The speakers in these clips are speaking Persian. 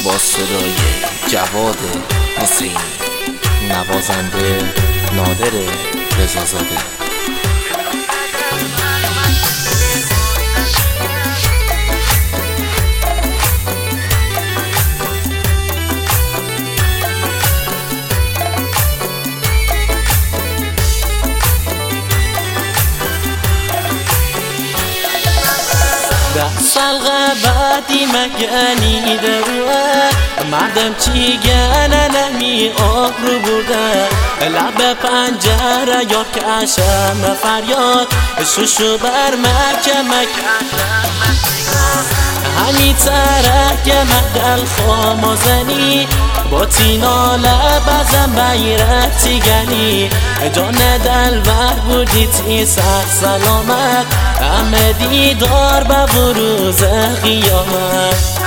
با صدای جواد حسینی، نوازنده نادر رضازاده. سلغه بعدی مگنیده روه مردم چی گنه نمی آبرو بوده لب پنجره یا کشم فریاد شوشو بر مکه همی ترک مدل خامازنی با تینا لبزم بیرتی گنی جان دلور بودی تی سر سلامت همه دیدار به بروز قیامت.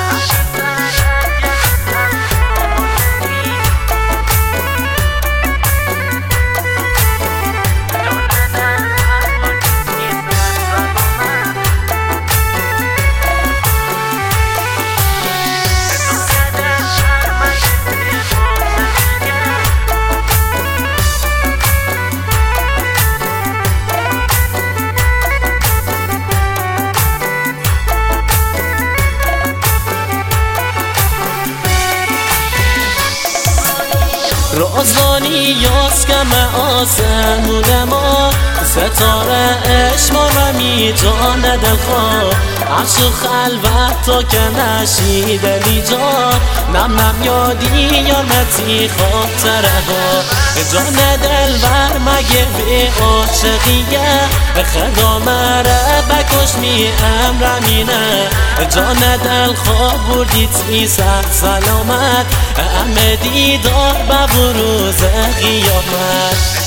رازانی یاس کم آسمون ما ستاره اشما رمی جان دلخواه عرش و خلوت تا که نشیده لی جان نم یادی یارمتی خاطره ها جان دلور مگه به عاشقیه خدا مره بکش می امرمینه جان دلخواه بردی تی سر سلامت همه دیدار به بروز قیامت.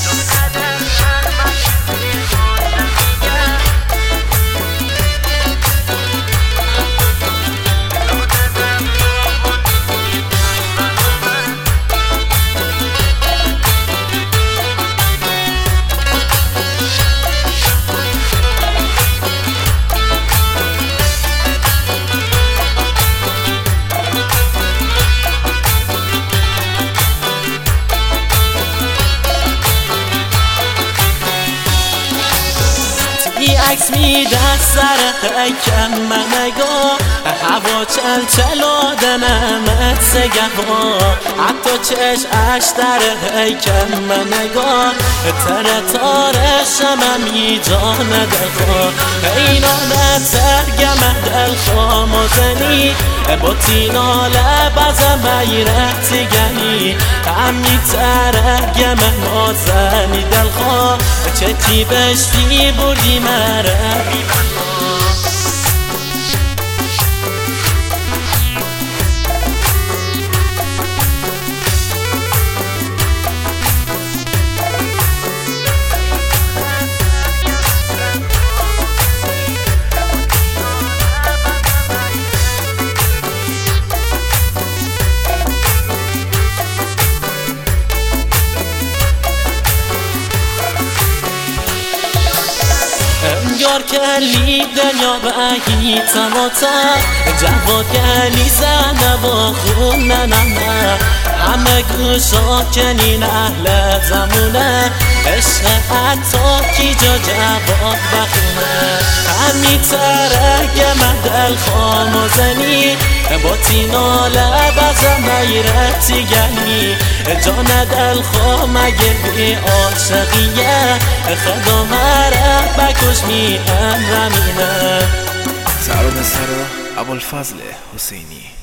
عکس میده سر قیکم منگاه هوا چل چل آدمت سگه حتی چش اشتر قیکم منگاه تره تارشم می جان دلخواه اینا نترگم دلخواه مزنی با تینا لبزم بیرتی گنی همی ترگم مازنی دلخواه چه تی بشتی بردی مره یار کلی دنیا بهی تماتا جواد کلی زنه با خون نه همه گوشا کنین اهل زمونه عشق حتی کی جا جواد بخونه همی ترگم دل خاموزنی با تینا لبزم بیرتی گنی جان دل خواه مگه بی عاشقیه خدا مره بکش می امرمینه. سر ابوالفضل حسینی.